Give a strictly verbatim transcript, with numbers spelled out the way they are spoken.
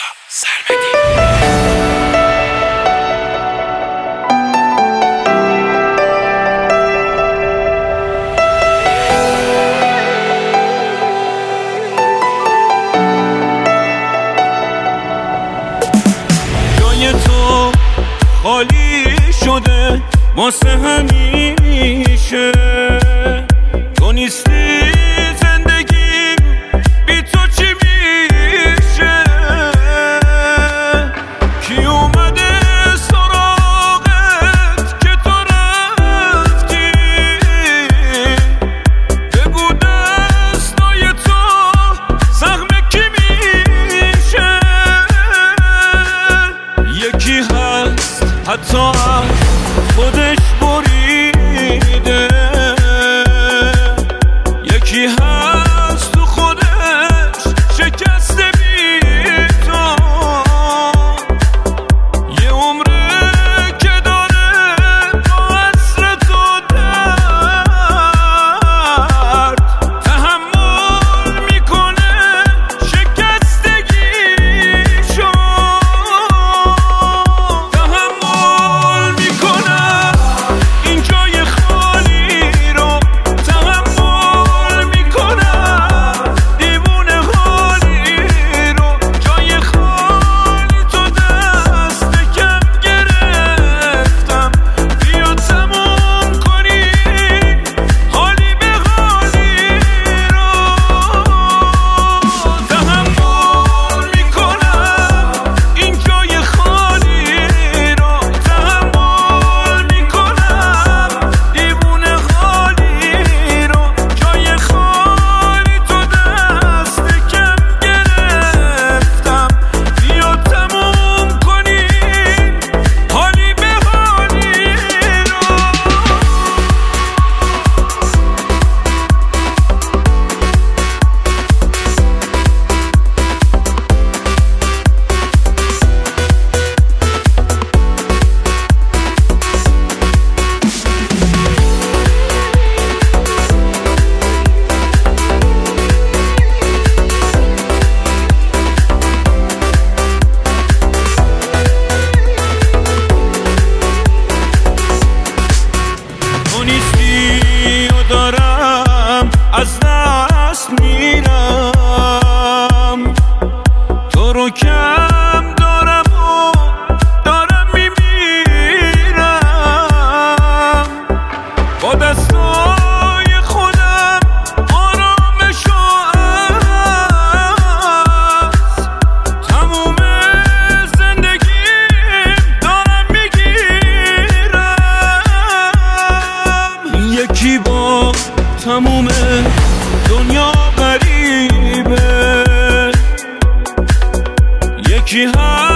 رضا سرمدی. جای تو خالی شده واسه همیشه، تو نیستی زندگی بی تو چی میشه؟ کی اومده سراغت که تو رفتی؟ بگو دستای تو زخم کی میشه؟ یکی هست حتی از خودش بریده، یکی هست تو خودش شکسته بی تو، یه عمره که داره با عصر تو درد تحمل میکنه شکستگیشو، تحمل میکنم این جای خالی رو، تحمل میکنم دیوونه حالی رو، جای خالی تو دست کم گرفتم، بیا تموم کنیم حالی به حالی رو، تحمل میکنم این جای خالی رو، تحمل میکنم دیوونه حالی رو، جای خالی تو دست کم گرفتم، بیا تموم کنیم حالی به حالی رو. تو نیستی و دارم از دست میرم، تو رو کم دارم و دارم میمیرم، با دستای خودم آرامشو از تموم زندگیم دارم میگیرم، یکی با تموم دنیا غریبه، یکی هم